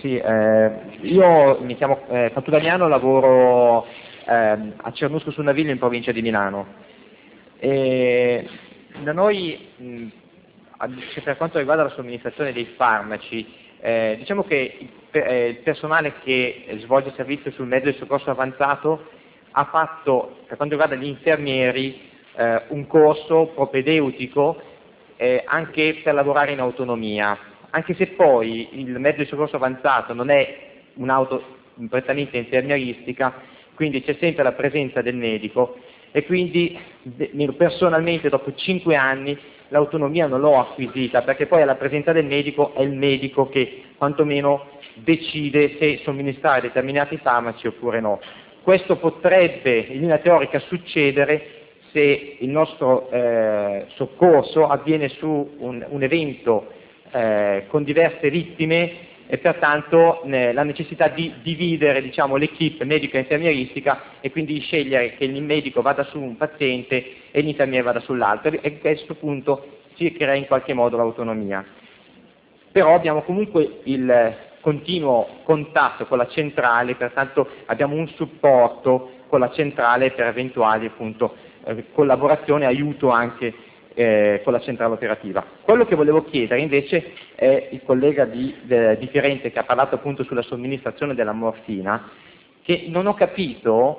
Sì, io mi chiamo Fatudaniano, lavoro a Cernusco sul Naviglio in provincia di Milano. E da noi, per quanto riguarda la somministrazione dei farmaci, diciamo che il personale che svolge servizio sul mezzo di soccorso avanzato ha fatto, per quanto riguarda gli infermieri, un corso propedeutico anche per lavorare in autonomia, anche se poi il mezzo di soccorso avanzato non è un'auto prettamente infermieristica, quindi c'è sempre la presenza del medico e quindi personalmente dopo 5 anni l'autonomia non l'ho acquisita, perché poi alla presenza del medico è il medico che quantomeno decide se somministrare determinati farmaci oppure no. Questo potrebbe in linea teorica succedere se il nostro soccorso avviene su un evento con diverse vittime e pertanto la necessità di dividere, diciamo, l'equipe medico-infermieristica e quindi scegliere che il medico vada su un paziente e l'infermiere vada sull'altro, e a questo punto si crea in qualche modo l'autonomia. Però abbiamo comunque il continuo contatto con la centrale, pertanto abbiamo un supporto con la centrale per eventuali appunto collaborazione e aiuto anche con la centrale operativa. Quello che volevo chiedere invece è il collega di Firenze che ha parlato appunto sulla somministrazione della morfina, che non ho capito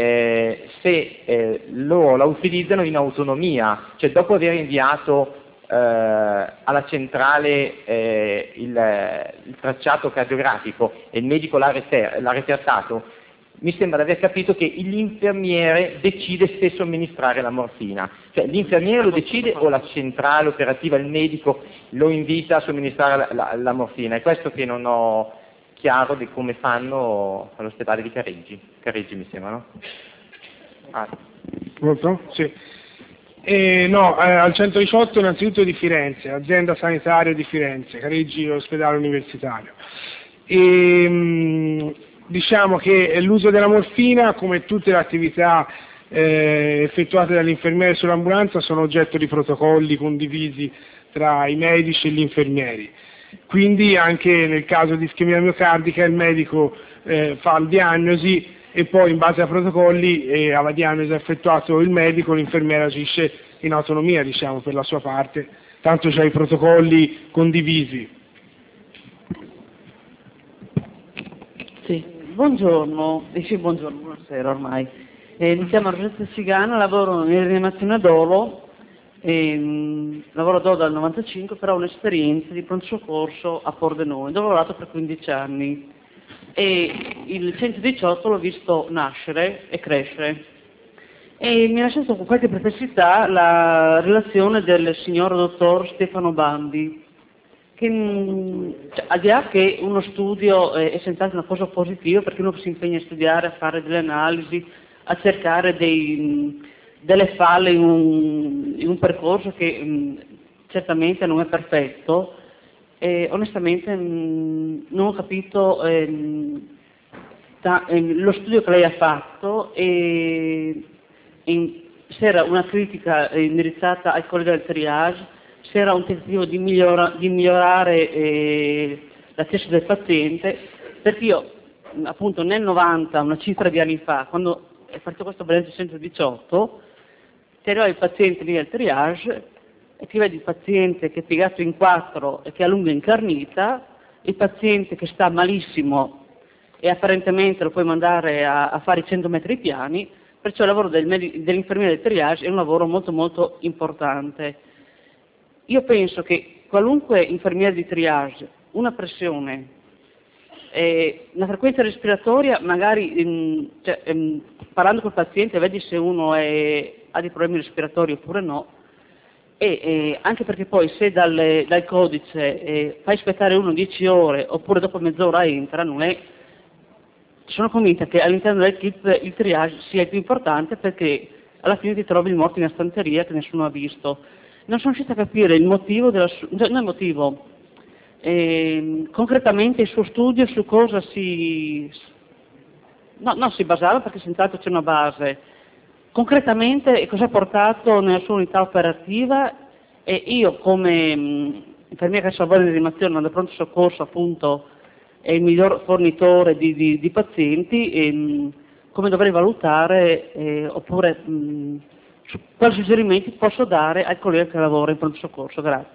se loro la utilizzano in autonomia, cioè dopo aver inviato alla centrale il tracciato cardiografico e il medico l'ha refertato. Mi sembra di aver capito che l'infermiere decide se somministrare la morfina, cioè l'infermiere lo decide o la centrale operativa, il medico lo invita a somministrare la morfina. È questo che non ho chiaro di come fanno all'ospedale di Careggi mi sembra, no? Molto? Sì. No, al 118 innanzitutto di Firenze, azienda sanitaria di Firenze, Careggi ospedale universitario. Diciamo che l'uso della morfina, come tutte le attività effettuate dall'infermiere sull'ambulanza, sono oggetto di protocolli condivisi tra i medici e gli infermieri. Quindi anche nel caso di ischemia miocardica il medico fa la diagnosi e poi in base ai protocolli e alla diagnosi effettuato il medico, l'infermiere agisce in autonomia, diciamo, per la sua parte, tanto c'è i protocolli condivisi. Sì. Buongiorno, buonasera ormai. Mi chiamo Roberta Cigana, lavoro in rianimazione a Dolo, lavoro a Dolo dal 95, però ho un'esperienza di pronto soccorso a Pordenone, dove ho lavorato per 15 anni e il 118 l'ho visto nascere e crescere. E mi ha lasciato con qualche perplessità la relazione del signor dottor Stefano Bandi, che al di là che uno studio è senz'altro una cosa positiva perché uno si impegna a studiare, a fare delle analisi, a cercare delle falle in un percorso che certamente non è perfetto, onestamente non ho capito lo studio che lei ha fatto se era una critica indirizzata ai colleghi del triage, se era un tentativo di migliorare l'accesso del paziente, perché io appunto nel 90, una cifra di anni fa, quando è partito questo benedetto 118, ti arriva il paziente lì al triage e ti vedi il paziente che è piegato in 4 e che ha lunga incarnita, il paziente che sta malissimo e apparentemente lo puoi mandare a fare i 100 metri piani, perciò il lavoro dell'infermiere del triage è un lavoro molto molto importante. Io penso che qualunque infermiere di triage, una pressione, una frequenza respiratoria, magari parlando col paziente vedi se uno ha dei problemi respiratori oppure no, e anche perché poi se dal codice fai aspettare uno 10 ore oppure dopo mezz'ora entra, sono convinta che all'interno dell'equipe il triage sia il più importante perché alla fine ti trovi il morto in una stanteria che nessuno ha visto. Non sono riuscita a capire il motivo concretamente il suo studio su cosa si basava, perché senz'altro c'è una base, concretamente cosa ha portato nella sua unità operativa, e io come infermiera che salva di rianimazione, da pronto soccorso appunto è il miglior fornitore di pazienti e come dovrei valutare oppure quali suggerimenti posso dare al collega che lavora in pronto soccorso. Grazie.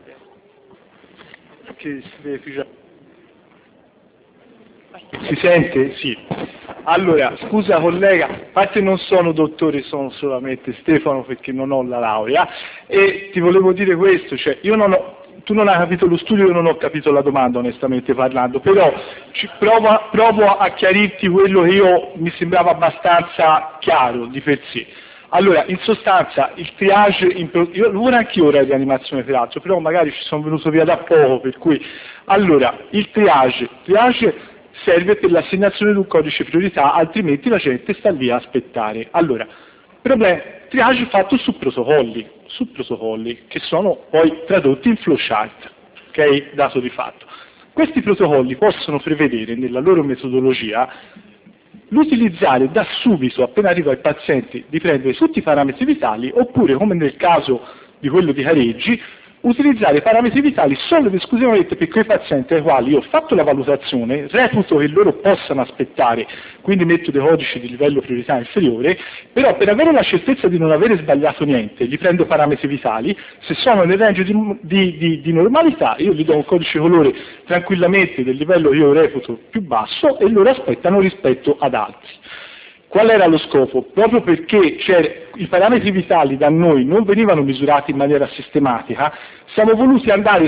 Si sente? Sì. Allora, scusa collega, a parte non sono dottore, sono solamente Stefano perché non ho la laurea, e ti volevo dire questo, cioè tu non hai capito lo studio, io non ho capito la domanda onestamente parlando, però provo a chiarirti quello che mi sembrava abbastanza chiaro di per sé. Allora, in sostanza, il triage, io lavoro anche ora in rianimazione peraltro, però magari ci sono venuto via da poco, per cui, allora, il triage serve per l'assegnazione di un codice priorità, altrimenti la gente sta lì a aspettare. Allora, problema, triage fatto su protocolli, che sono poi tradotti in flowchart, ok? Dato di fatto. Questi protocolli possono prevedere, nella loro metodologia, l'utilizzare da subito, appena arriva il paziente, di prendere tutti i parametri vitali, oppure, come nel caso di quello di Careggi, utilizzare parametri vitali solo ed esclusivamente per quei pazienti ai quali io ho fatto la valutazione, reputo che loro possano aspettare, quindi metto dei codici di livello priorità inferiore, però per avere la certezza di non avere sbagliato niente, gli prendo parametri vitali, se sono nel range di normalità io gli do un codice colore tranquillamente del livello che io reputo più basso e loro aspettano rispetto ad altri. Qual era lo scopo? Proprio perché i parametri vitali da noi non venivano misurati in maniera sistematica, siamo voluti andare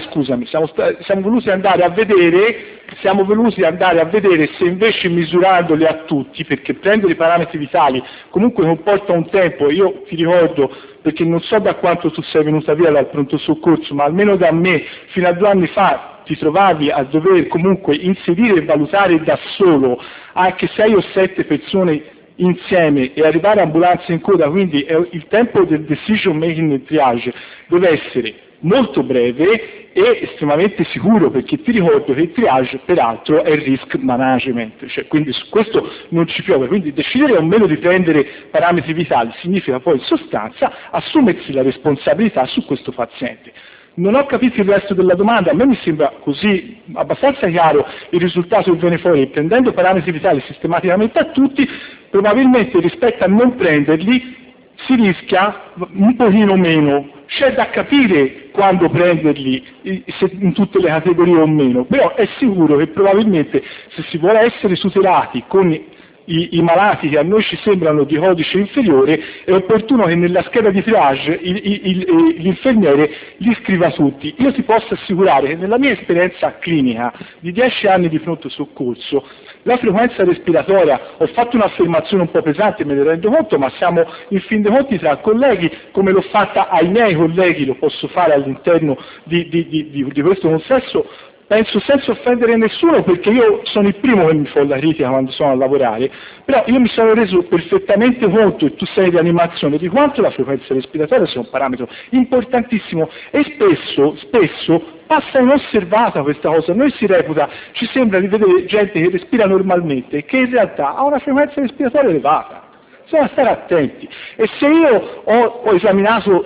a vedere se invece misurandoli a tutti, perché prendere i parametri vitali comunque comporta un tempo, io ti ricordo, perché non so da quanto tu sei venuta via dal pronto soccorso, ma almeno da me fino a 2 anni fa ti trovavi a dover comunque inserire e valutare da solo anche 6 o 7 persone insieme e arrivare a ambulanza in coda, quindi il tempo del decision making nel triage deve essere molto breve e estremamente sicuro, perché ti ricordo che il triage peraltro è risk management, cioè, quindi su questo non ci piove, quindi decidere o meno di prendere parametri vitali significa poi in sostanza assumersi la responsabilità su questo paziente. Non ho capito il resto della domanda, a me mi sembra così abbastanza chiaro il risultato che viene fuori, prendendo parametri vitali sistematicamente a tutti, probabilmente rispetto a non prenderli si rischia un pochino meno, c'è da capire quando prenderli, se in tutte le categorie o meno, però è sicuro che probabilmente se si vuole essere tutelati con i malati che a noi ci sembrano di codice inferiore, è opportuno che nella scheda di triage l'infermiere li scriva tutti. Io ti posso assicurare che nella mia esperienza clinica di 10 anni di pronto soccorso, la frequenza respiratoria, ho fatto un'affermazione un po' pesante, me ne rendo conto, ma siamo in fin dei conti tra colleghi, come l'ho fatta ai miei colleghi, lo posso fare all'interno di questo consesso, penso senza offendere nessuno, perché io sono il primo che mi fa la critica quando sono a lavorare, però io mi sono reso perfettamente conto, e tu sei di animazione, di quanto la frequenza respiratoria sia un parametro importantissimo e spesso passa inosservata questa cosa. Noi si reputa, ci sembra di vedere gente che respira normalmente e che in realtà ha una frequenza respiratoria elevata. Bisogna stare attenti. E se io ho esaminato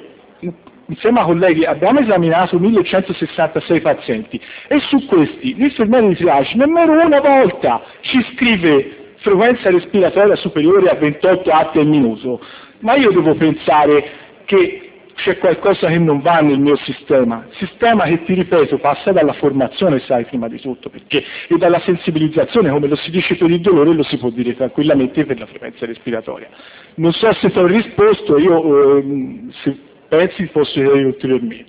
insieme ai colleghi abbiamo esaminato 1166 pazienti e su questi l'infermiere di triage nemmeno una volta ci scrive frequenza respiratoria superiore a 28 atti al minuto, ma io devo pensare che c'è qualcosa che non va nel mio sistema che, ti ripeto, passa dalla formazione, sai, prima di tutto, perché e dalla sensibilizzazione, come lo si dice per il dolore, lo si può dire tranquillamente per la frequenza respiratoria. Non so se ti ho risposto, se pensi posso dire ulteriormente.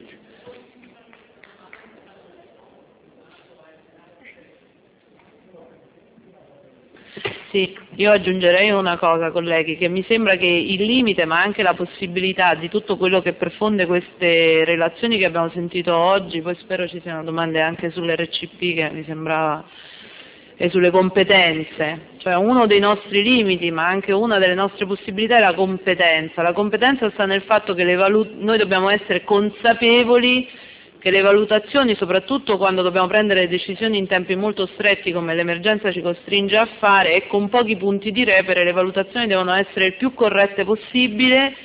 Sì, io aggiungerei una cosa, colleghi, che mi sembra che il limite, ma anche la possibilità di tutto quello che profonde queste relazioni che abbiamo sentito oggi, poi spero ci siano domande anche sull'RCP che mi sembrava, e sulle competenze, cioè uno dei nostri limiti, ma anche una delle nostre possibilità è la competenza. La competenza sta nel fatto che noi dobbiamo essere consapevoli che le valutazioni, soprattutto quando dobbiamo prendere decisioni in tempi molto stretti come l'emergenza ci costringe a fare e con pochi punti di repere, le valutazioni devono essere il più corrette possibile,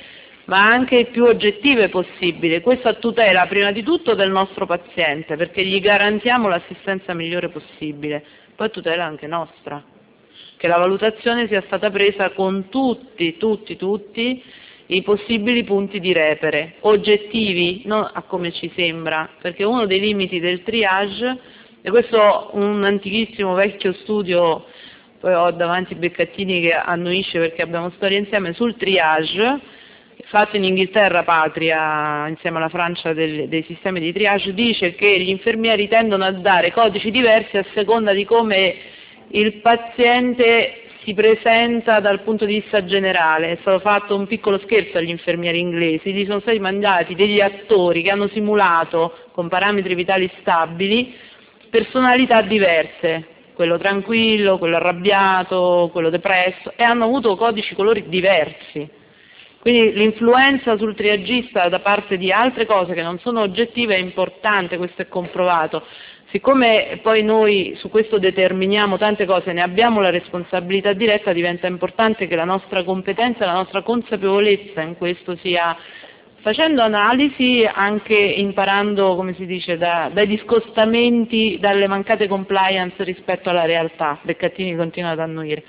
ma anche più oggettive possibile. Questo a tutela prima di tutto del nostro paziente, perché gli garantiamo l'assistenza migliore possibile, poi a tutela anche nostra, che la valutazione sia stata presa con tutti i possibili punti di repere, oggettivi, non a come ci sembra, perché uno dei limiti del triage, e questo un antichissimo vecchio studio, poi ho davanti Beccattini che annuisce perché abbiamo storia insieme, sul triage, fatto in Inghilterra patria, insieme alla Francia dei sistemi di triage, dice che gli infermieri tendono a dare codici diversi a seconda di come il paziente si presenta dal punto di vista generale. È stato fatto un piccolo scherzo agli infermieri inglesi, gli sono stati mandati degli attori che hanno simulato con parametri vitali stabili personalità diverse, quello tranquillo, quello arrabbiato, quello depresso, e hanno avuto codici colori diversi. Quindi l'influenza sul triagista da parte di altre cose che non sono oggettive è importante, questo è comprovato. Siccome poi noi su questo determiniamo tante cose, ne abbiamo la responsabilità diretta, diventa importante che la nostra competenza, la nostra consapevolezza in questo sia, facendo analisi, anche imparando, come si dice, dai discostamenti, dalle mancate compliance rispetto alla realtà. Beccattini continua ad annuire.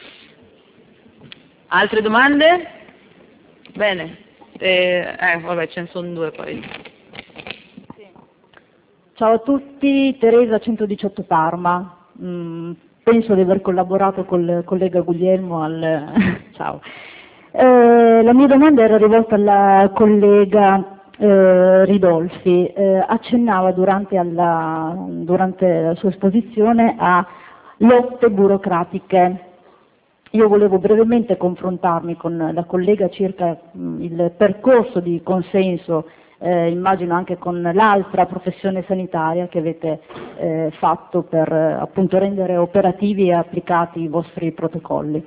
Altre domande? Bene, vabbè, ce ne sono due poi. Ciao a tutti, Teresa 118 Parma. Penso di aver collaborato col collega Guglielmo Ciao. La mia domanda era rivolta alla collega Ridolfi. Accennava durante la sua esposizione a lotte burocratiche. Io volevo brevemente confrontarmi con la collega circa il percorso di consenso, immagino anche con l'altra professione sanitaria che avete fatto per appunto rendere operativi e applicati i vostri protocolli.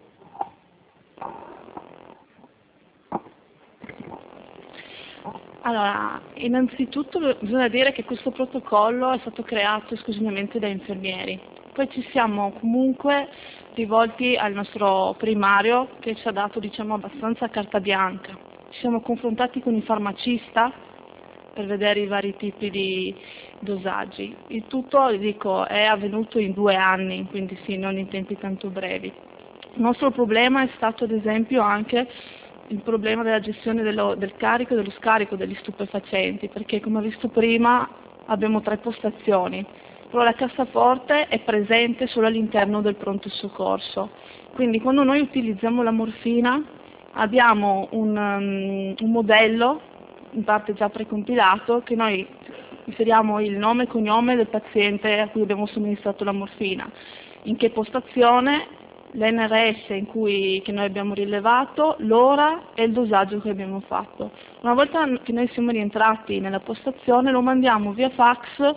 Allora, innanzitutto bisogna dire che questo protocollo è stato creato esclusivamente da infermieri. Poi ci siamo comunque rivolti al nostro primario che ci ha dato, diciamo, abbastanza carta bianca. Ci siamo confrontati con il farmacista per vedere i vari tipi di dosaggi. Il tutto, dico, è avvenuto in 2 anni, quindi sì, non in tempi tanto brevi. Il nostro problema è stato ad esempio anche il problema della gestione del carico e dello scarico degli stupefacenti, perché come ho visto prima abbiamo 3 postazioni, però la cassaforte è presente solo all'interno del pronto soccorso. Quindi quando noi utilizziamo la morfina abbiamo un modello, in parte già precompilato, che noi inseriamo il nome e cognome del paziente a cui abbiamo somministrato la morfina, in che postazione, l'NRS che noi abbiamo rilevato, l'ora e il dosaggio che abbiamo fatto. Una volta che noi siamo rientrati nella postazione lo mandiamo via fax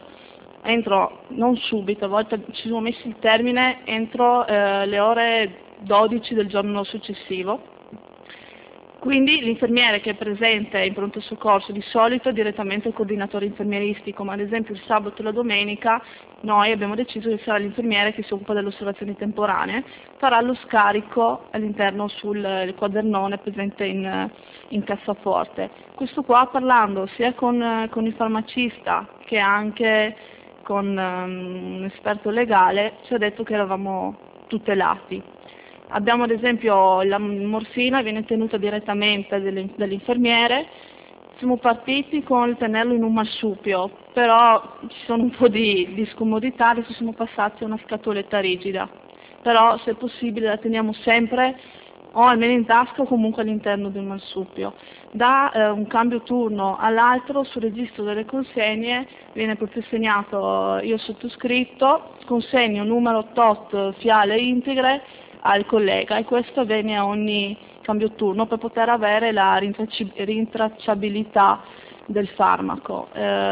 non subito, a volte ci siamo messi il termine entro le ore 12 del giorno successivo. Quindi l'infermiere che è presente in pronto soccorso di solito è direttamente il coordinatore infermieristico, ma ad esempio il sabato e la domenica noi abbiamo deciso che sarà l'infermiere che si occupa delle osservazioni temporanee, farà lo scarico all'interno sul quadernone presente in cassaforte. Questo qua parlando sia con il farmacista che anche con un esperto legale ci ha detto che eravamo tutelati. Abbiamo ad esempio la morfina viene tenuta direttamente dall'infermiere, siamo partiti con il tenerlo in un marsupio, però ci sono un po' di scomodità, adesso siamo passati a una scatoletta rigida, però se è possibile la teniamo sempre o almeno in tasca o comunque all'interno del marsupio. Da un cambio turno all'altro sul registro delle consegne viene proprio segnato, io sottoscritto, consegno numero tot fiale integre al collega e questo avviene a ogni cambio turno per poter avere la rintracciabilità del farmaco.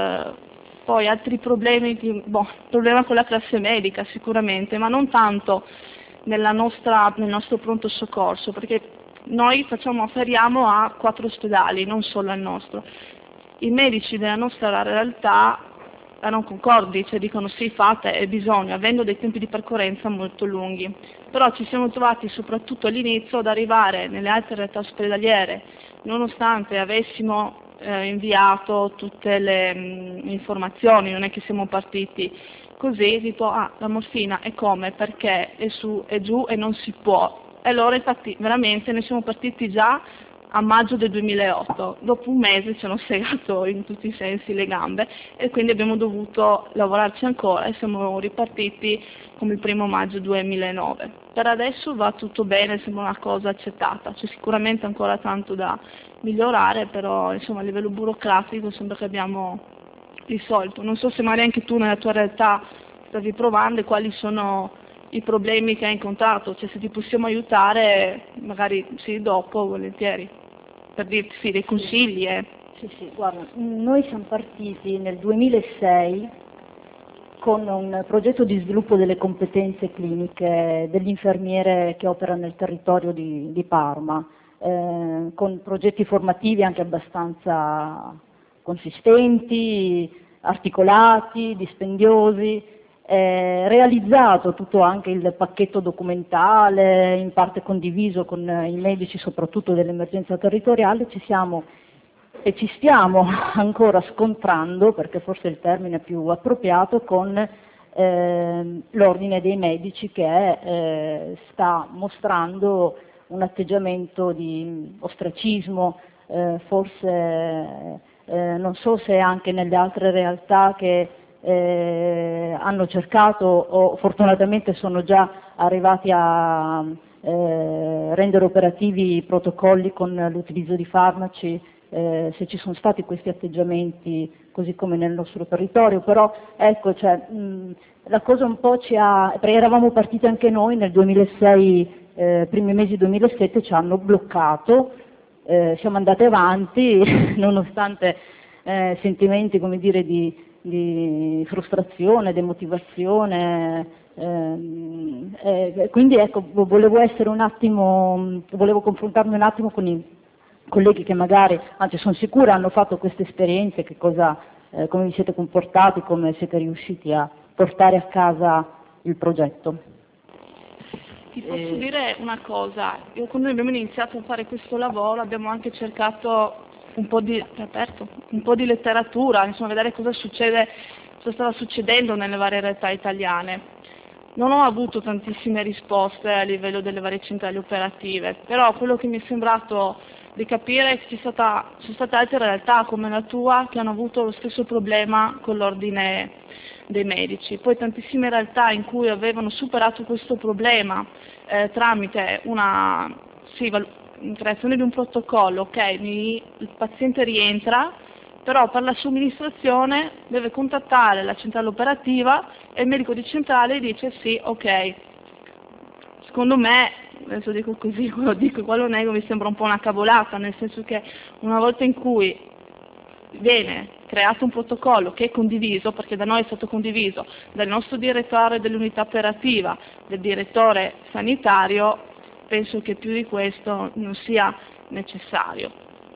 Poi altri problemi, problema con la classe medica sicuramente, ma non tanto nel nostro pronto soccorso, perché noi afferiamo a 4 ospedali, non solo al nostro. I medici della nostra realtà erano concordi, cioè dicono sì, fate, è bisogno, avendo dei tempi di percorrenza molto lunghi. Però ci siamo trovati soprattutto all'inizio ad arrivare nelle altre realtà ospedaliere, nonostante avessimo inviato tutte le informazioni, non è che siamo partiti così, tipo la morfina è come, perché, è su, è giù e non si può. E allora infatti veramente ne siamo partiti già a maggio del 2008, dopo un mese ci hanno segato in tutti i sensi le gambe e quindi abbiamo dovuto lavorarci ancora e siamo ripartiti come il 1° maggio 2009. Per adesso va tutto bene, sembra una cosa accettata, c'è sicuramente ancora tanto da migliorare, però insomma a livello burocratico sembra che abbiamo risolto. Non so se magari anche tu nella tua realtà stavi provando e quali sono i problemi che hai incontrato, cioè se ti possiamo aiutare magari sì dopo, volentieri, per dirti sì, dei consigli. Sì, guarda, noi siamo partiti nel 2006 con un progetto di sviluppo delle competenze cliniche dell'infermiere che opera nel territorio di Parma, con progetti formativi anche abbastanza consistenti, articolati, dispendiosi, realizzato tutto anche il pacchetto documentale, in parte condiviso con i medici soprattutto dell'emergenza territoriale, ci siamo e ci stiamo ancora scontrando, perché forse è il termine più appropriato, con l'ordine dei medici che sta mostrando un atteggiamento di ostracismo, forse non so se anche nelle altre realtà che hanno cercato o fortunatamente sono già arrivati a rendere operativi i protocolli con l'utilizzo di farmaci, se ci sono stati questi atteggiamenti così come nel nostro territorio, però ecco, cioè, la cosa un po' perché eravamo partiti anche noi nel 2006, primi mesi 2007 ci hanno bloccato, siamo andati avanti nonostante sentimenti, come dire, di frustrazione, demotivazione, quindi ecco, volevo confrontarmi un attimo con i colleghi che magari, anzi sono sicura hanno fatto queste esperienze, come vi siete comportati, come siete riusciti a portare a casa il progetto. Ti posso dire una cosa, quando noi abbiamo iniziato a fare questo lavoro abbiamo anche cercato un po' di letteratura, insomma, vedere cosa stava succedendo nelle varie realtà italiane. Non ho avuto tantissime risposte a livello delle varie centrali operative, però quello che mi è sembrato di capire è che ci sono state altre realtà come la tua che hanno avuto lo stesso problema con l'ordine dei medici, poi tantissime realtà in cui avevano superato questo problema tramite una creazione di un protocollo, ok, il paziente rientra, però per la somministrazione deve contattare la centrale operativa e il medico di centrale dice sì, ok. Secondo me, adesso dico così, quello dico e quello nego, mi sembra un po' una cavolata, nel senso che una volta in cui viene creato un protocollo che è condiviso, perché da noi è stato condiviso dal nostro direttore dell'unità operativa, del direttore sanitario, penso che più di questo non sia necessario.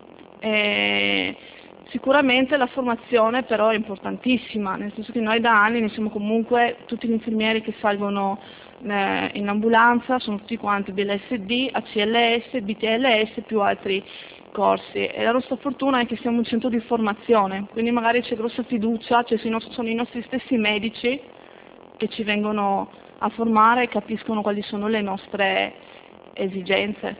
Sicuramente la formazione però è importantissima, nel senso che noi da anni ne siamo comunque, tutti gli infermieri che salgono in ambulanza sono tutti quanti BLSD, ACLS, BTLS più altri corsi, e la nostra fortuna è che siamo un centro di formazione, quindi magari c'è grossa fiducia, cioè sono i nostri stessi medici che ci vengono a formare e capiscono quali sono le nostre esigenze.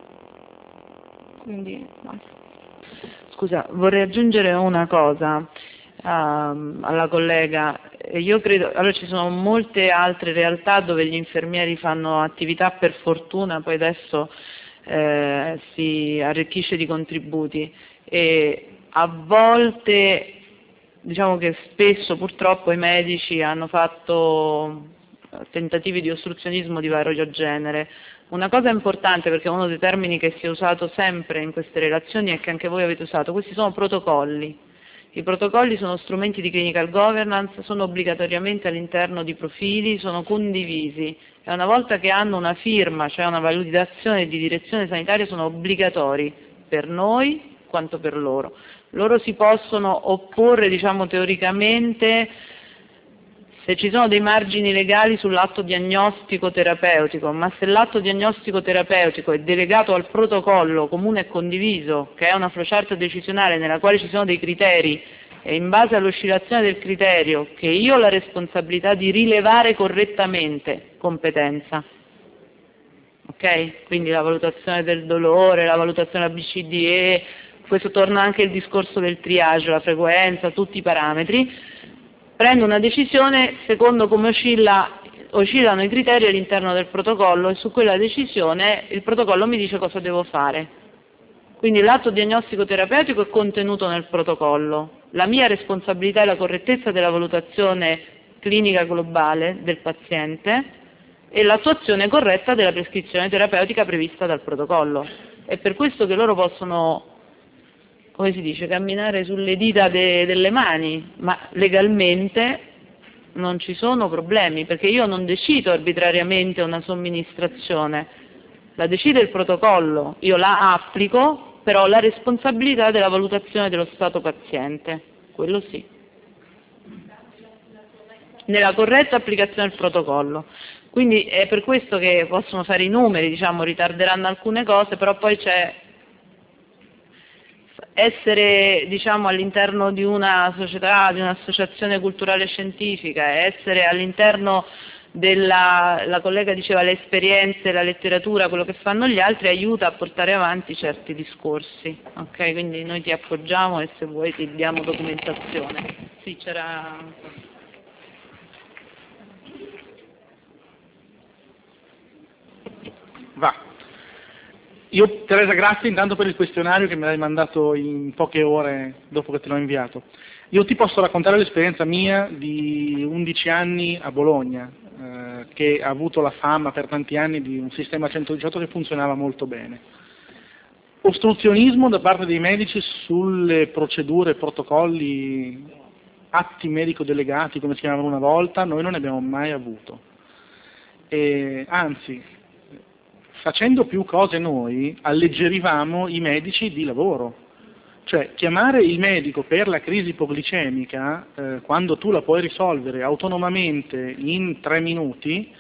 Quindi basta. Scusa, vorrei aggiungere una cosa alla collega. Io credo, allora ci sono molte altre realtà dove gli infermieri fanno attività, per fortuna poi adesso si arricchisce di contributi, e a volte, diciamo che spesso purtroppo i medici hanno fatto tentativi di ostruzionismo di vario genere. Una cosa importante, perché uno dei termini che si è usato sempre in queste relazioni e che anche voi avete usato, questi sono protocolli. I protocolli sono strumenti di clinical governance, sono obbligatoriamente all'interno di profili, sono condivisi e una volta che hanno una firma, cioè una validazione di direzione sanitaria, sono obbligatori per noi quanto per loro. Loro si possono opporre, diciamo, teoricamente, se ci sono dei margini legali sull'atto diagnostico terapeutico, ma se l'atto diagnostico terapeutico è delegato al protocollo comune e condiviso, che è una flowchart decisionale nella quale ci sono dei criteri, e in base all'oscillazione del criterio che io ho la responsabilità di rilevare correttamente competenza. Ok? Quindi la valutazione del dolore, la valutazione ABCDE, questo torna anche il discorso del triage, la frequenza, tutti i parametri. Prendo una decisione secondo come oscillano i criteri all'interno del protocollo e su quella decisione il protocollo mi dice cosa devo fare. Quindi l'atto diagnostico terapeutico è contenuto nel protocollo. La mia responsabilità è la correttezza della valutazione clinica globale del paziente e l'attuazione corretta della prescrizione terapeutica prevista dal protocollo. È per questo che loro possono, come si dice, camminare sulle dita delle mani, ma legalmente non ci sono problemi, perché io non decido arbitrariamente una somministrazione, la decide il protocollo, io la applico, però ho la responsabilità della valutazione dello stato paziente, quello sì, nella corretta applicazione del protocollo. Quindi è per questo che possono fare i numeri, diciamo, ritarderanno alcune cose, però poi c'è essere, diciamo, all'interno di una società, di un'associazione culturale scientifica, essere all'interno la collega diceva le esperienze, la letteratura, quello che fanno gli altri aiuta a portare avanti certi discorsi, ok? Quindi noi ti appoggiamo e se vuoi ti diamo documentazione. Sì, c'era... Va. Io, Teresa, grazie intanto per il questionario che mi hai mandato in poche ore dopo che te l'ho inviato. Io ti posso raccontare l'esperienza mia di 11 anni a Bologna, che ha avuto la fama per tanti anni di un sistema 118 che funzionava molto bene. Ostruzionismo da parte dei medici sulle procedure, protocolli, atti medico delegati, come si chiamavano una volta, noi non ne abbiamo mai avuto. Anzi, facendo più cose noi, alleggerivamo i medici di lavoro. Cioè, chiamare il medico per la crisi ipoglicemica, quando tu la puoi risolvere autonomamente in 3 minuti,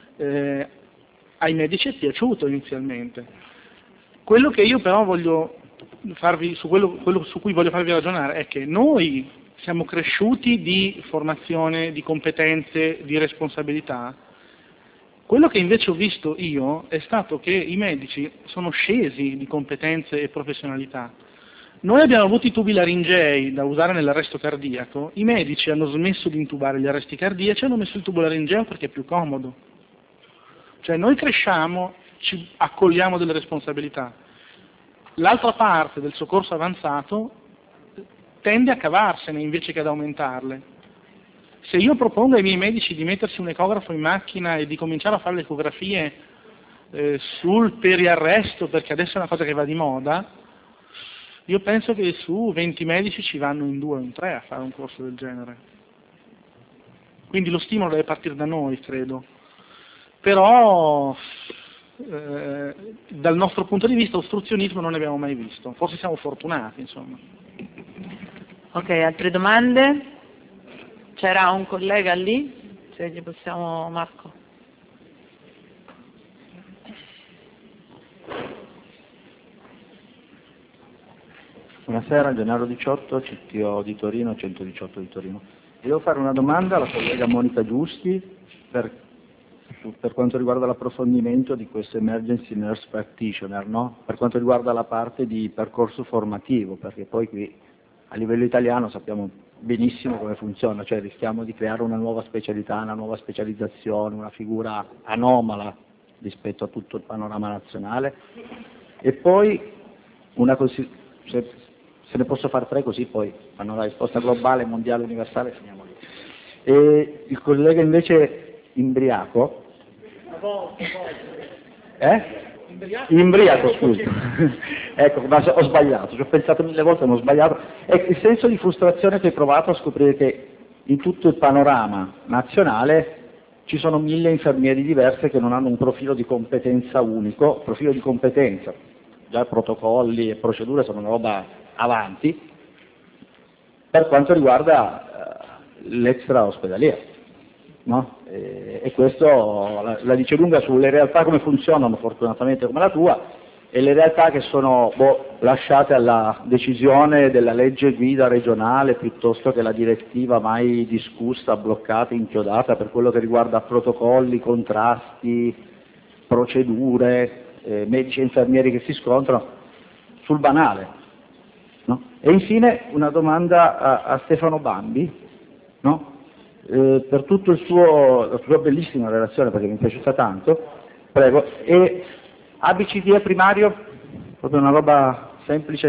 ai medici è piaciuto inizialmente. Quello che io però voglio farvi, quello su cui voglio farvi ragionare è che noi siamo cresciuti di formazione, di competenze, di responsabilità. Quello che invece ho visto io è stato che i medici sono scesi di competenze e professionalità. Noi abbiamo avuto i tubi laringei da usare nell'arresto cardiaco, i medici hanno smesso di intubare gli arresti cardiaci e hanno messo il tubo laringeo perché è più comodo. Cioè noi cresciamo, ci accogliamo delle responsabilità. L'altra parte del soccorso avanzato tende a cavarsene invece che ad aumentarle. Se io propongo ai miei medici di mettersi un ecografo in macchina e di cominciare a fare le ecografie sul periarresto, perché adesso è una cosa che va di moda, io penso che su 20 medici ci vanno in 2 o in 3 a fare un corso del genere. Quindi lo stimolo deve partire da noi, credo. Però dal nostro punto di vista ostruzionismo non ne abbiamo mai visto. Forse siamo fortunati, insomma. Ok, altre domande? C'era un collega lì? Se gli possiamo... Marco. Buonasera, Gennaro 18, CTO di Torino, 118 di Torino. Devo fare una domanda alla collega Monica Giusti per quanto riguarda l'approfondimento di questo Emergency Nurse Practitioner, no? Per quanto riguarda la parte di percorso formativo, perché poi qui a livello italiano sappiamo benissimo come funziona, cioè rischiamo di creare una nuova specialità, una nuova specializzazione, una figura anomala rispetto a tutto il panorama nazionale. E poi se ne posso fare 3 così poi fanno la risposta globale, mondiale, universale e finiamo lì. E il collega invece Imbriaco. Imbriaco, scusi. Ecco, ma ho sbagliato, ci ho pensato 1000 volte, non ho sbagliato. È il senso di frustrazione che hai provato a scoprire che in tutto il panorama nazionale ci sono 1000 infermieri diverse che non hanno un profilo di competenza unico, profilo di competenza. Già protocolli e procedure sono una roba avanti, per quanto riguarda l'extra ospedaliero, no? E questo la dice lunga sulle realtà come funzionano, fortunatamente come la tua, e le realtà che sono lasciate alla decisione della legge guida regionale piuttosto che la direttiva mai discussa, bloccata, inchiodata per quello che riguarda protocolli, contrasti, procedure, medici e infermieri che si scontrano sul banale, no? E infine una domanda a Stefano Bambi, no? Per tutto la sua bellissima relazione, perché mi è piaciuta tanto, prego. E ABCD è primario? Proprio una roba semplice?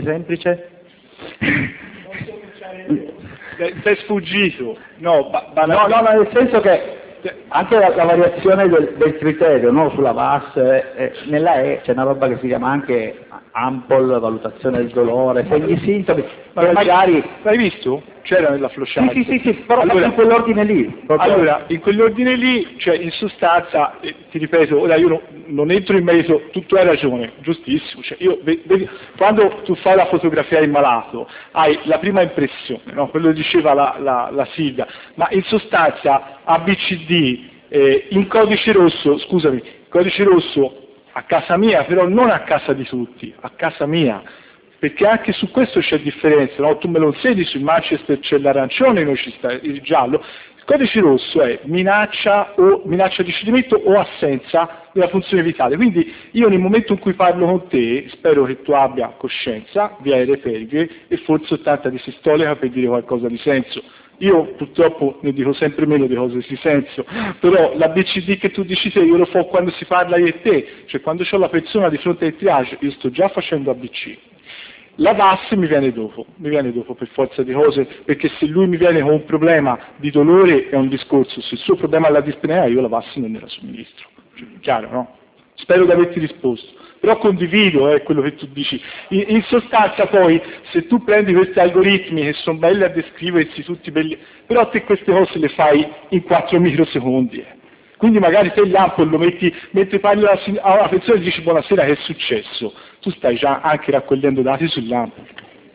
Sei sfuggito. No, no, nel senso che anche la variazione del criterio, no? Sulla VAS, nella E c'è una roba che si chiama anche AMPOL, valutazione del dolore, segni sintomi, ma magari... l'hai visto? C'era nella flowchart. Sì, però allora, in quell'ordine lì. Proprio... Allora, in quell'ordine lì, cioè in sostanza, ti ripeto, ora io non entro in merito, tu hai ragione, giustissimo, cioè quando tu fai la fotografia del malato, hai la prima impressione, no? Quello che diceva la Silvia, ma in sostanza ABCD, in codice rosso, scusami, codice rosso a casa mia, però non a casa di tutti, a casa mia, perché anche su questo c'è differenza, no? Tu me lo dici, in Manchester c'è l'arancione, noi ci sta il giallo, il codice rosso è minaccia di cedimento o assenza della funzione vitale, quindi io nel momento in cui parlo con te, spero che tu abbia coscienza, via le perghe e forse 80 di sistolica per dire qualcosa di senso. Io purtroppo ne dico sempre meno di cose di senso, però l'ABCD che tu dici te, io lo fo quando si parla io e te, cioè quando ho la persona di fronte al triage, io sto già facendo ABC. La VAS mi viene dopo per forza di cose, perché se lui mi viene con un problema di dolore è un discorso, se il suo problema è la dispnea io la VAS non ne la somministro, cioè, chiaro, no? Spero di averti risposto. Però condivido quello che tu dici. In sostanza poi, se tu prendi questi algoritmi che sono belli a descriversi, tutti belli, però te queste cose le fai in 4 microsecondi. Quindi magari te l'AMPOL lo metti, mentre parli a una persona e dici buonasera che è successo, tu stai già anche raccogliendo dati sull'AMPOL.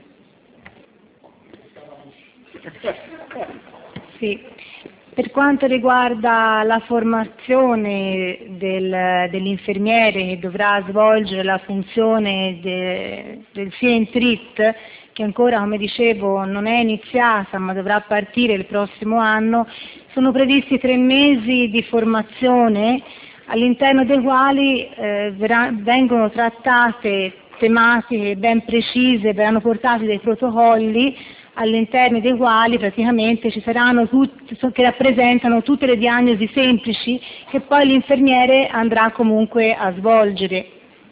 Sì. Per quanto riguarda la formazione dell'infermiere che dovrà svolgere la funzione del CNTRIT, che ancora, come dicevo, non è iniziata ma dovrà partire il prossimo anno, sono previsti 3 mesi di formazione all'interno dei quali vengono trattate tematiche ben precise, verranno portati dei protocolli all'interno dei quali praticamente ci saranno che rappresentano tutte le diagnosi semplici che poi l'infermiere andrà comunque a svolgere.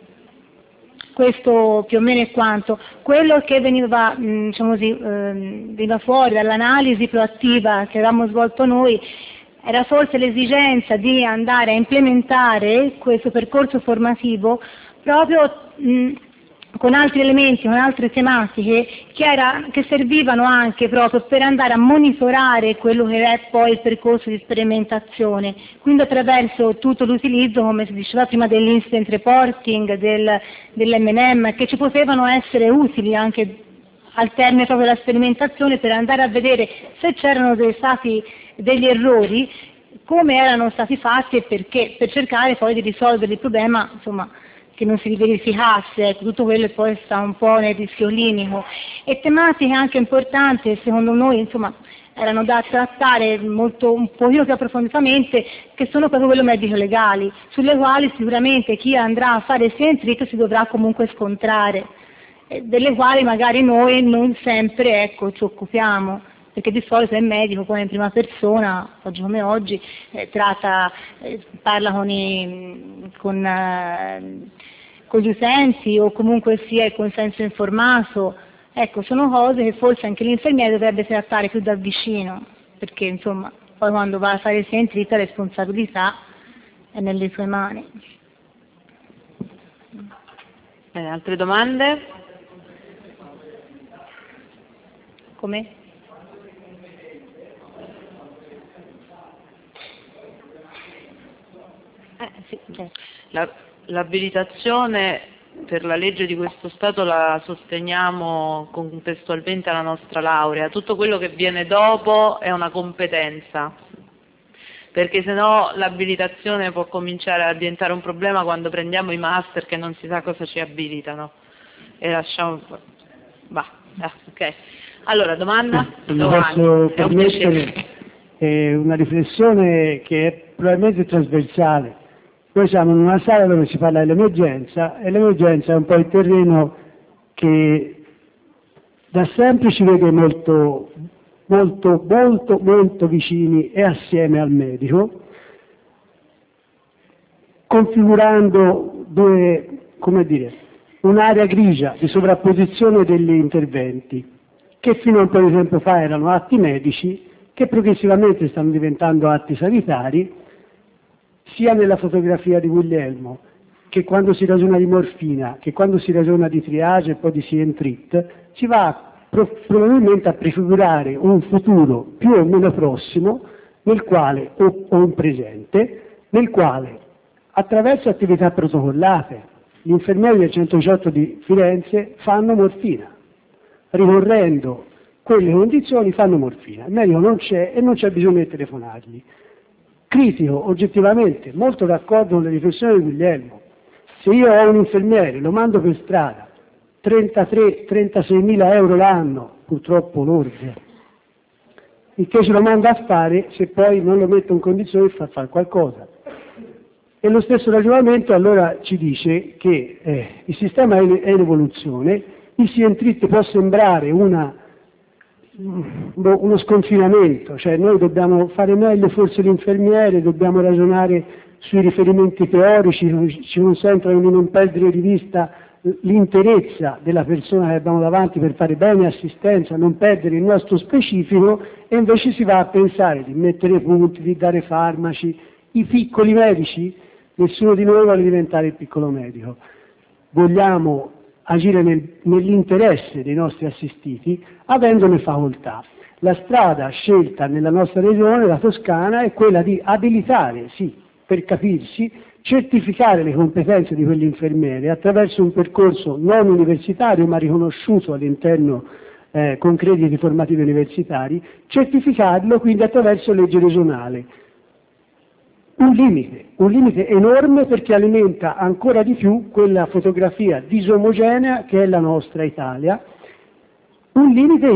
Questo più o meno è quanto. Quello che veniva fuori dall'analisi proattiva che avevamo svolto noi era forse l'esigenza di andare a implementare questo percorso formativo proprio con altri elementi, con altre tematiche che servivano anche proprio per andare a monitorare quello che è poi il percorso di sperimentazione, quindi attraverso tutto l'utilizzo, come si diceva prima, dell'instant reporting, dell'M&M, che ci potevano essere utili anche al termine proprio della sperimentazione per andare a vedere se c'erano stati degli errori, come erano stati fatti e perché, per cercare poi di risolvere il problema, insomma, che non si riverificasse, tutto quello poi sta un po' nel rischio clinico. E tematiche anche importanti, secondo noi, insomma, erano da trattare un pochino più approfonditamente, che sono proprio quelle medico-legali, sulle quali sicuramente chi andrà a fare CNTRIT si dovrà comunque scontrare, delle quali magari noi non sempre ci occupiamo, perché di solito il medico poi in prima persona, oggi come oggi, parla con gli utenti o comunque sia il consenso informato. Ecco, sono cose che forse anche l'infermiere dovrebbe trattare più da vicino, perché insomma poi quando va a fare il CNTRIT la responsabilità è nelle sue mani. Altre domande? Come? L'abilitazione per la legge di questo Stato la sosteniamo contestualmente alla nostra laurea. Tutto quello che viene dopo è una competenza, perché sennò l'abilitazione può cominciare a diventare un problema quando prendiamo i master che non si sa cosa ci abilitano. E lasciamo... ok. Allora, domanda? Posso permettere una riflessione che è probabilmente trasversale. Noi siamo in una sala dove si parla dell'emergenza e l'emergenza è un po' il terreno che da sempre ci vede molto vicini e assieme al medico, configurando un'area grigia di sovrapposizione degli interventi, che fino a un po' di tempo fa erano atti medici, che progressivamente stanno diventando atti sanitari, sia nella fotografia di Guglielmo, che quando si ragiona di morfina, che quando si ragiona di triage e poi di Sientrit, si va probabilmente a prefigurare un futuro più o meno prossimo, nel quale, o un presente, nel quale, attraverso attività protocollate, gli infermieri del 118 di Firenze fanno morfina, ricorrendo quelle condizioni fanno morfina, il medico non c'è e non c'è bisogno di telefonargli. Critico, oggettivamente, molto d'accordo con le riflessioni di Guglielmo. Se io ho un infermiere, lo mando per strada, 33-36 mila euro l'anno, purtroppo lordi, il che ce lo manda a fare se poi non lo metto in condizione di far fare qualcosa. E lo stesso ragionamento allora ci dice che il sistema è in evoluzione, il Sientrit può sembrare uno sconfinamento, cioè noi dobbiamo fare meglio forse l'infermiere, dobbiamo ragionare sui riferimenti teorici, ci consentono di non perdere di vista l'interezza della persona che abbiamo davanti per fare bene assistenza, non perdere il nostro specifico, e invece si va a pensare di mettere punti, di dare farmaci. I piccoli medici, nessuno di noi vuole diventare il piccolo medico, vogliamo agire nell'interesse dei nostri assistiti, avendone facoltà. La strada scelta nella nostra regione, la Toscana, è quella di abilitare, sì, per capirsi, certificare le competenze di quell'infermiere attraverso un percorso non universitario ma riconosciuto all'interno con crediti formativi universitari, certificarlo quindi attraverso legge regionale. Un limite enorme, perché alimenta ancora di più quella fotografia disomogenea che è la nostra Italia, un limite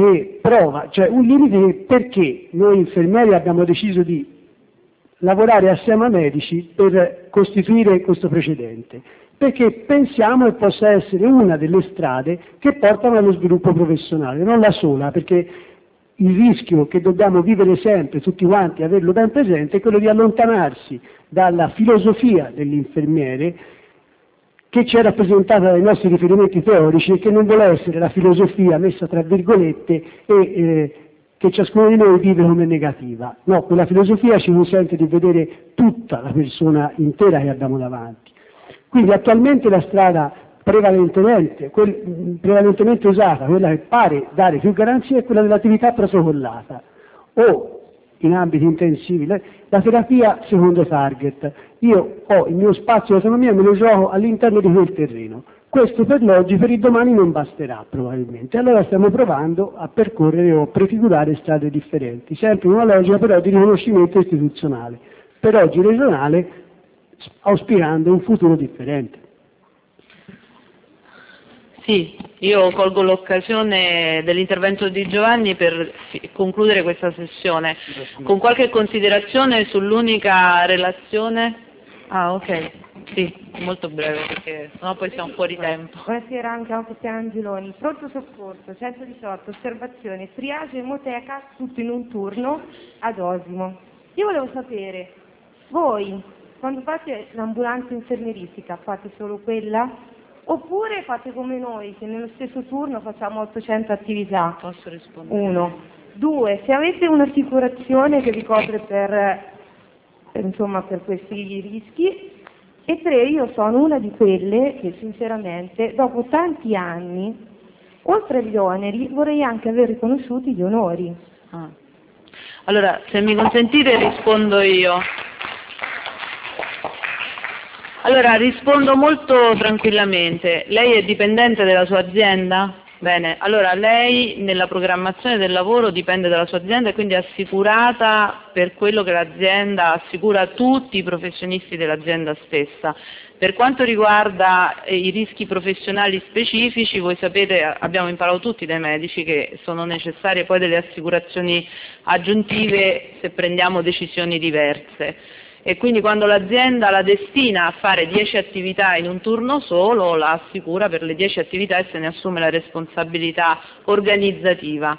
che perché noi infermieri abbiamo deciso di lavorare assieme ai medici per costituire questo precedente, perché pensiamo che possa essere una delle strade che portano allo sviluppo professionale, non la sola, perché il rischio che dobbiamo vivere sempre, tutti quanti, averlo ben presente, è quello di allontanarsi dalla filosofia dell'infermiere che ci è rappresentata dai nostri riferimenti teorici e che non vuole essere la filosofia messa tra virgolette e che ciascuno di noi vive come negativa. No, quella filosofia ci consente di vedere tutta la persona intera che abbiamo davanti. Quindi attualmente la strada prevalentemente usata, quella che pare dare più garanzie, è quella dell'attività protocollata, o in ambiti intensivi la terapia secondo target. Io ho il mio spazio di autonomia e me lo gioco all'interno di quel terreno. Questo per l'oggi, per il domani non basterà probabilmente. Allora stiamo provando a percorrere o prefigurare strade differenti, sempre in una logica però di riconoscimento istituzionale, per oggi regionale, auspicando un futuro differente. Sì, io colgo l'occasione dell'intervento di Giovanni per concludere questa sessione con qualche considerazione sull'unica relazione. Ah, ok, sì, molto breve perché sennò poi siamo fuori tempo. Buonasera anche a Cristiano Angeloni. Pronto soccorso, 118, osservazione, triage, emoteca, tutto in un turno ad Osimo. Io volevo sapere, voi quando fate l'ambulanza infermieristica fate solo quella? Oppure fate come noi, che nello stesso turno facciamo 800 attività? Posso rispondere? 1. 2. Se avete un'assicurazione che vi copre per questi rischi. E 3. Io sono una di quelle che sinceramente, dopo tanti anni, oltre agli oneri, vorrei anche aver riconosciuti gli onori. Allora, se mi consentite rispondo io. Allora, rispondo molto tranquillamente. Lei è dipendente della sua azienda? Bene, allora lei nella programmazione del lavoro dipende dalla sua azienda e quindi è assicurata per quello che l'azienda assicura a tutti i professionisti dell'azienda stessa. Per quanto riguarda i rischi professionali specifici, voi sapete, abbiamo imparato tutti dai medici che sono necessarie poi delle assicurazioni aggiuntive se prendiamo decisioni diverse. E quindi quando l'azienda la destina a fare 10 attività in un turno solo, la assicura per le 10 attività e se ne assume la responsabilità organizzativa.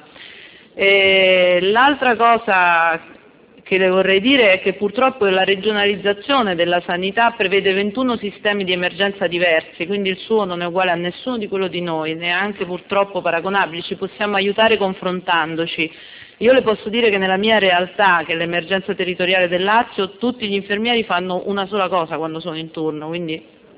L'altra cosa che le vorrei dire è che purtroppo la regionalizzazione della sanità prevede 21 sistemi di emergenza diversi, quindi il suo non è uguale a nessuno di quello di noi, neanche purtroppo paragonabili, ci possiamo aiutare confrontandoci. Io le posso dire che nella mia realtà, che è l'emergenza territoriale del Lazio, tutti gli infermieri fanno una sola cosa quando sono in turno, quindi,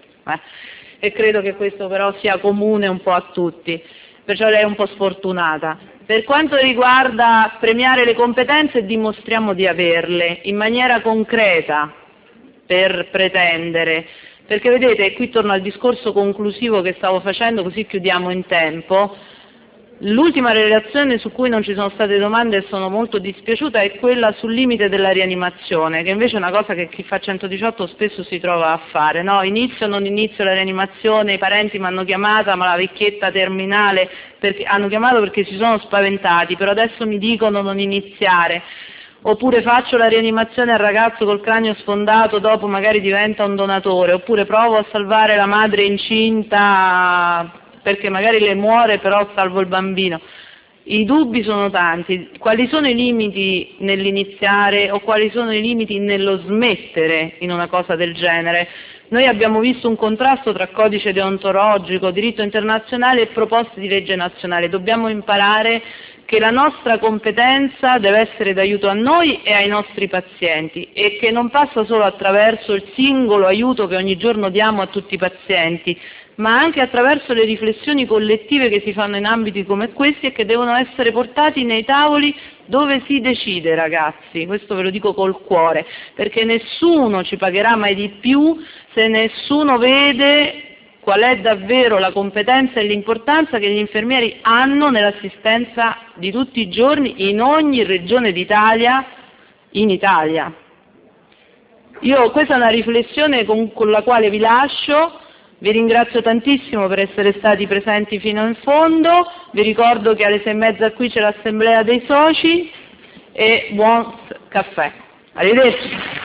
e credo che questo però sia comune un po' a tutti, perciò lei è un po' sfortunata. Per quanto riguarda premiare le competenze, dimostriamo di averle in maniera concreta per pretendere, perché vedete, qui torno al discorso conclusivo che stavo facendo, così chiudiamo in tempo. L'ultima relazione su cui non ci sono state domande e sono molto dispiaciuta è quella sul limite della rianimazione, che invece è una cosa che chi fa 118 spesso si trova a fare, no? Inizio o non inizio la rianimazione, i parenti mi hanno chiamata, ma la vecchietta terminale, hanno chiamato perché si sono spaventati, però adesso mi dicono non iniziare. Oppure faccio la rianimazione al ragazzo col cranio sfondato, dopo magari diventa un donatore, oppure provo a salvare la madre incinta perché magari le muore però salvo il bambino. I dubbi sono tanti. Quali sono i limiti nell'iniziare o quali sono i limiti nello smettere in una cosa del genere? Noi abbiamo visto un contrasto tra codice deontologico, diritto internazionale e proposte di legge nazionale. Dobbiamo imparare che la nostra competenza deve essere d'aiuto a noi e ai nostri pazienti e che non passa solo attraverso il singolo aiuto che ogni giorno diamo a tutti i pazienti, ma anche attraverso le riflessioni collettive che si fanno in ambiti come questi e che devono essere portati nei tavoli dove si decide, ragazzi, questo ve lo dico col cuore, perché nessuno ci pagherà mai di più se nessuno vede qual è davvero la competenza e l'importanza che gli infermieri hanno nell'assistenza di tutti i giorni in ogni regione d'Italia, in Italia. Questa è una riflessione con la quale vi lascio. Vi ringrazio tantissimo per essere stati presenti fino in fondo, vi ricordo che alle 6:30 qui c'è l'assemblea dei soci e buon caffè. Arrivederci.